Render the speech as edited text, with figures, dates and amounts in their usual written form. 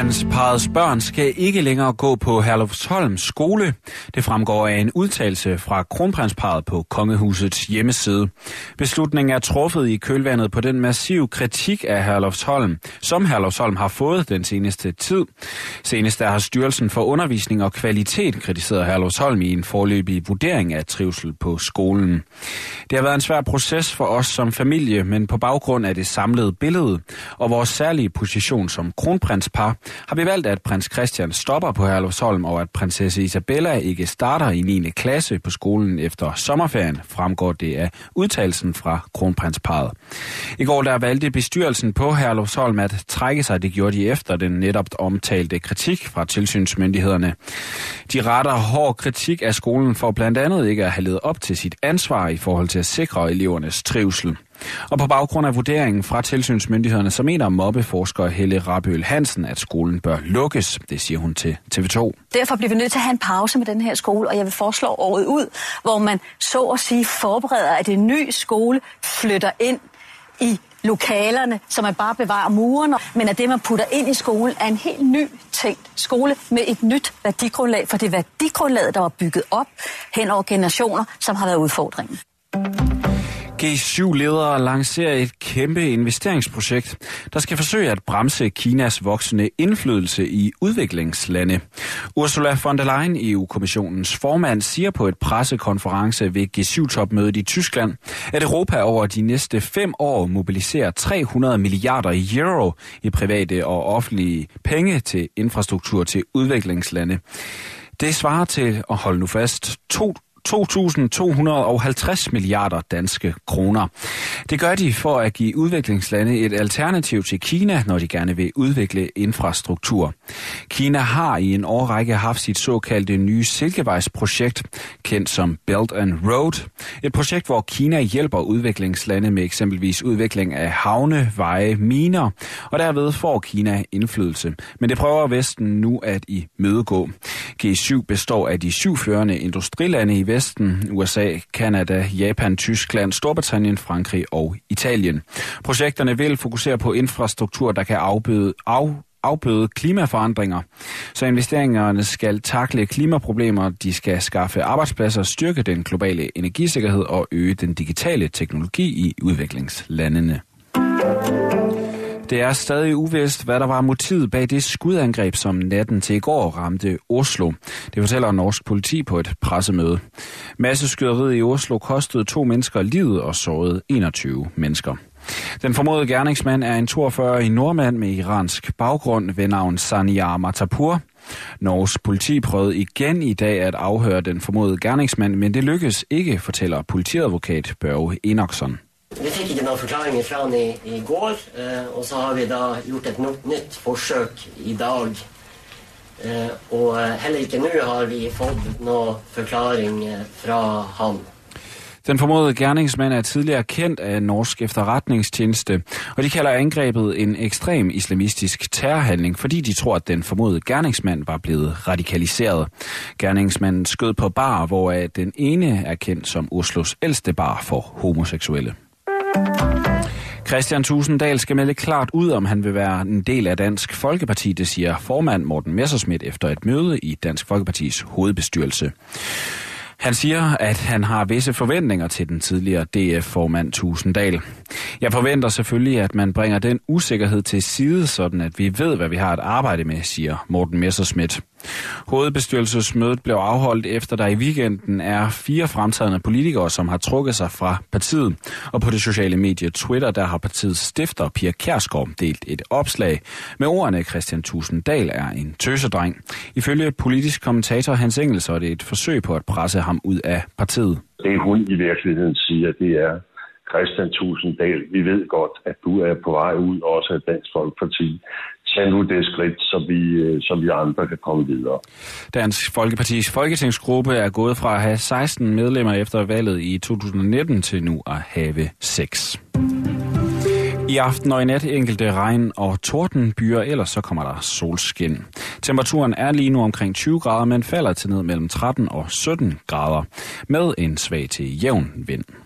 Kronprinsparrets børn skal ikke længere gå på Herlufsholm skole. Det fremgår af en udtalelse fra Kronprinsparret på Kongehusets hjemmeside. Beslutningen er truffet i kølvandet på den massive kritik af Herlufsholm, som Herlufsholm har fået den seneste tid. Senest har Styrelsen for Undervisning og Kvalitet kritiseret Herlufsholm i en foreløbig vurdering af trivsel på skolen. Det har været en svær proces for os som familie, men på baggrund af det samlede billede og vores særlige position som kronprinspar, har vi valgt, at prins Christian stopper på Herlufsholm, og at prinsesse Isabella ikke starter i 9. klasse på skolen efter sommerferien, fremgår det af udtalelsen fra kronprinsparret. I går der valgte bestyrelsen på Herlufsholm at trække sig. Det gjorde de efter den netop omtalte kritik fra tilsynsmyndighederne. De retter hård kritik af skolen for blandt andet ikke at have levet op til sit ansvar i forhold til at sikre elevernes trivsel. Og på baggrund af vurderingen fra tilsynsmyndighederne, så mener mobbeforsker Helle Rabøl Hansen, at skolen bør lukkes. Det siger hun til TV2. Derfor bliver vi nødt til at have en pause med den her skole, og jeg vil foreslå året ud, hvor man så at sige forbereder, at en ny skole flytter ind i lokalerne, så man bare bevarer murene, men at det, man putter ind i skolen, er en helt ny tænkt skole med et nyt værdigrundlag, for det værdigrundlag, der var bygget op hen over generationer, som har været udfordringen. G7-ledere lancerer et kæmpe investeringsprojekt, der skal forsøge at bremse Kinas voksende indflydelse i udviklingslande. Ursula von der Leyen, EU-kommissionens formand, siger på et pressekonference ved G7-topmødet i Tyskland, at Europa over de næste 5 år mobiliserer 300 milliarder euro i private og offentlige penge til infrastruktur til udviklingslande. Det svarer til, at holde nu fast, 2.250 milliarder danske kroner. Det gør de for at give udviklingslande et alternativ til Kina, når de gerne vil udvikle infrastruktur. Kina har i en årrække haft sit såkaldte nye Silkevejsprojekt, kendt som Belt and Road. Et projekt, hvor Kina hjælper udviklingslande med eksempelvis udvikling af havne, veje, miner, og derved får Kina indflydelse. Men det prøver Vesten nu at imødegå. G7 består af de 7 førende industrilande i Vesten, USA, Canada, Japan, Tyskland, Storbritannien, Frankrig og Italien. Projekterne vil fokusere på infrastruktur, der kan afbøde klimaforandringer. Så investeringerne skal takle klimaproblemer, de skal skaffe arbejdspladser, styrke den globale energisikkerhed og øge den digitale teknologi i udviklingslandene. Det er stadig uvist, hvad der var motivet bag det skudangreb, som natten til i går ramte Oslo. Det fortæller norsk politi på et pressemøde. Masseskyderiet i Oslo kostede 2 mennesker livet og sårede 21 mennesker. Den formodede gerningsmand er en 42-årig nordmand med iransk baggrund ved navn Saniar Matapur. Norges politi prøvede igen i dag at afhøre den formodede gerningsmand, men det lykkedes ikke, fortæller politiadvokat Børge Enoksson. Vi fikk ikke noen forklaringer fra han i går, og så har vi da gjort et nytt forsøk i dag. Og heller ikke nu har vi fått noen forklaring fra han. Den formodede gerningsmand er tidligere kendt af norsk efterretningstjeneste, og de kalder angrebet en ekstrem islamistisk terrorhandling, fordi de tror, at den formodede gerningsmand var blevet radikaliseret. Gerningsmanden skød på bar, hvoraf den ene er kendt som Oslos ældste bar for homoseksuelle. Kristian Thulesen Dahl skal melde klart ud, om han vil være en del af Dansk Folkeparti, det siger formand Morten Messerschmidt efter et møde i Dansk Folkepartis hovedbestyrelse. Han siger, at han har visse forventninger til den tidligere DF-formand Thulesen Dahl. Jeg forventer selvfølgelig, at man bringer den usikkerhed til side, sådan at vi ved, hvad vi har at arbejde med, siger Morten Messerschmidt. Hovedbestyrelsesmødet blev afholdt efter, der i weekenden er 4 fremtrædende politikere, som har trukket sig fra partiet. Og på det sociale medie Twitter, der har partiets stifter Pia Kjærsgaard delt et opslag med ordene Kristian Thulesen Dahl er en tøsedreng. Ifølge politisk kommentator Hans Engel, så er det et forsøg på at presse ham ud af partiet. Det hun i virkeligheden siger, det er: Kristian Thulesen Dahl, vi ved godt, at du er på vej ud også af Dansk Folkeparti. Tag nu det skridt, så vi andre kan komme videre. Dansk Folkepartis folketingsgruppe er gået fra at have 16 medlemmer efter valget i 2019 til nu at have 6. I aften og i nat enkelte regn- og tordenbyer, ellers så kommer der solskin. Temperaturen er lige nu omkring 20 grader, men falder til ned mellem 13 og 17 grader med en svag til jævn vind.